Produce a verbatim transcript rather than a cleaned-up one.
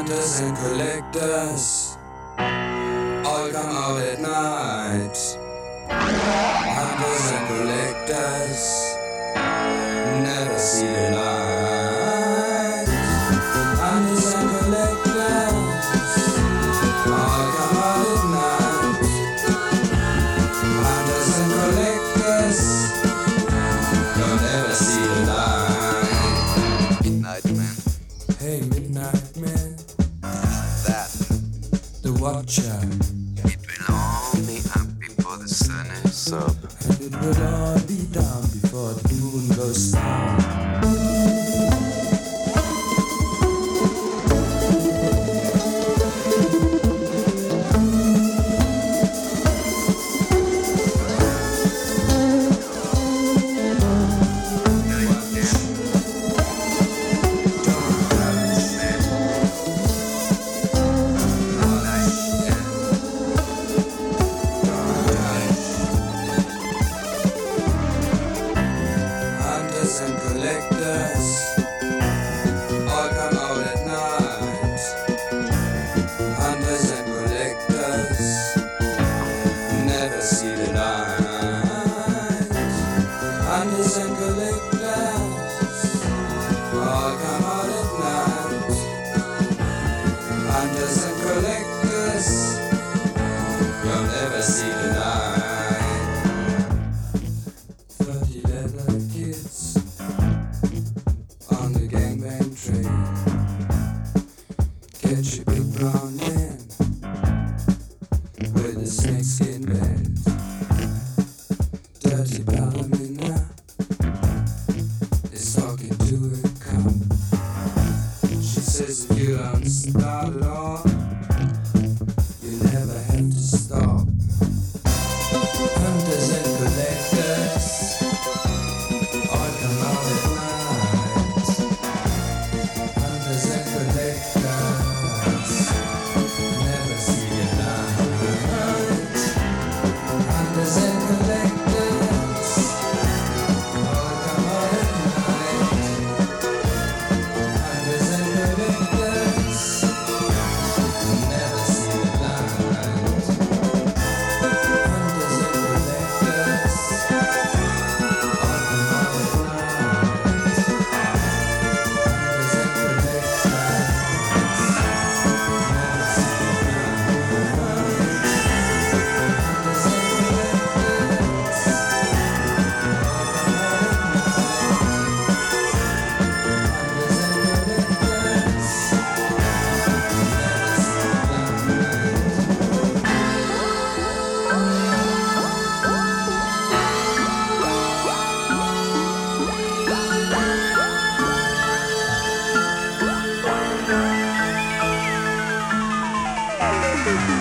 Hunters and collectors all come out at night. Hunters and collectors never see the light. Hunters and collectors all come out at night. Hunters and collectors don't ever see the light. Midnight man. Hey, midnight man. That The watcher. it will all be up before the sun is up. And it will all be down before the moon goes down. Hunters and collectors all come out at night. Hunters and collectors never see the light. Hunters and collectors all come out at night. Hunters and collectors don't ever see the light. Thirty leather kids on the gangbang train. Catch a big brown man with a snakeskin band. Dirty ballerina is talking to a cop. She says if you don't start at all, you never have to stop. Hunters and collectors all come out at night. Hunters and collectors never see the light. Hunters and collectors all come out at night. Hunters and collectors never see the light. Hunters and collectors all come out at night. Hunters and collectors never see the light.